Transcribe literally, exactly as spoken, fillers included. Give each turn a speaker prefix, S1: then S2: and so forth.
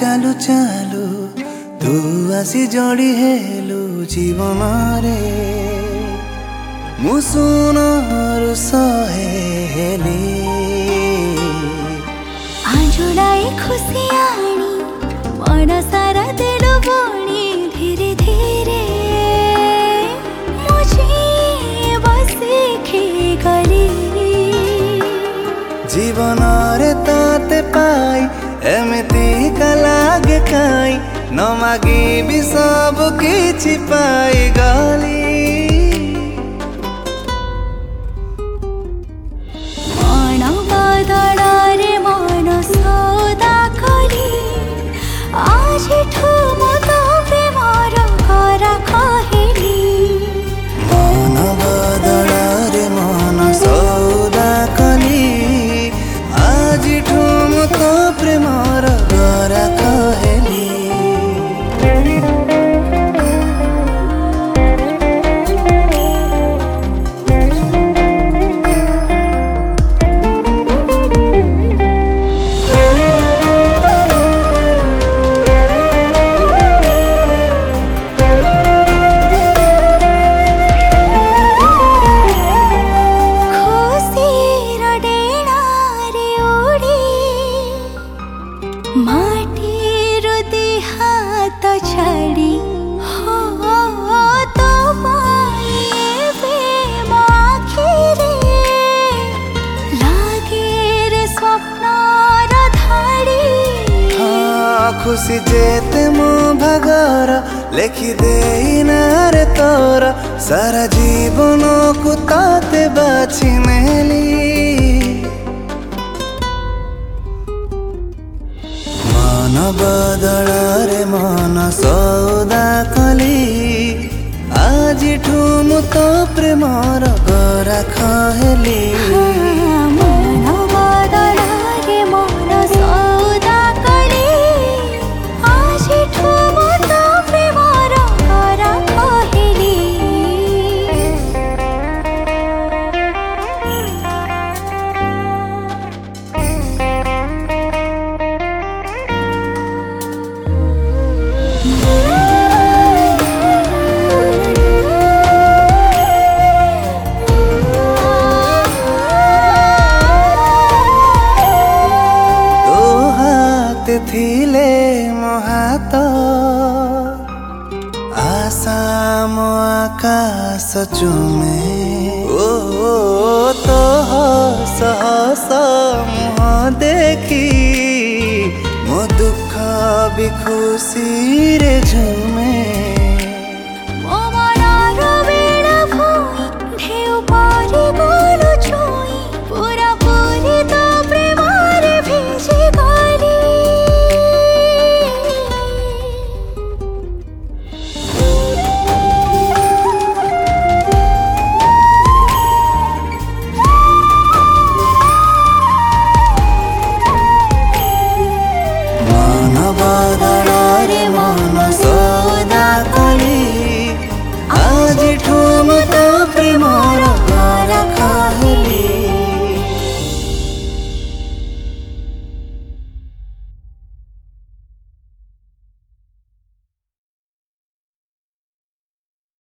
S1: चालू चालू तू आसी जोड़ी हेलु जीवन रे मुसुनरु सहे हेली
S2: आजुड़ाई खुशी आनी मन सारा दिल बणी धीरे धीरे मुझे बस गली
S1: जीवन रे ताते पाई एमती का लागे काई न मागी भी सब किछि पाई गली
S2: मन बदला रे मन सौदा करी आज ठुम तो प्रेमर करा कहली
S1: मन बदला रे मन सौदा कली आज ठुम तो प्रेमर करा कहली
S2: माटीर देहात छाड़ी हो तो पाइबे माखिरे लागे रे स्वप्नर धाड़ी
S1: हाँ खुशी जेते मो भागर लेखि देना रे तोर सारा जीवन को ताते बाछि नेली मन बदला रे मन सौदा कली आज ठुम तो प्रेमर गरा कहली
S2: मन बदला रे मन सौदा कली आज ठुम तो प्रेमर गरा कहली
S1: थिले मोहात आशा मो आकाश चुमे ओ तो हस हस मुह देखी मो दुख भी खुशी रे झुमे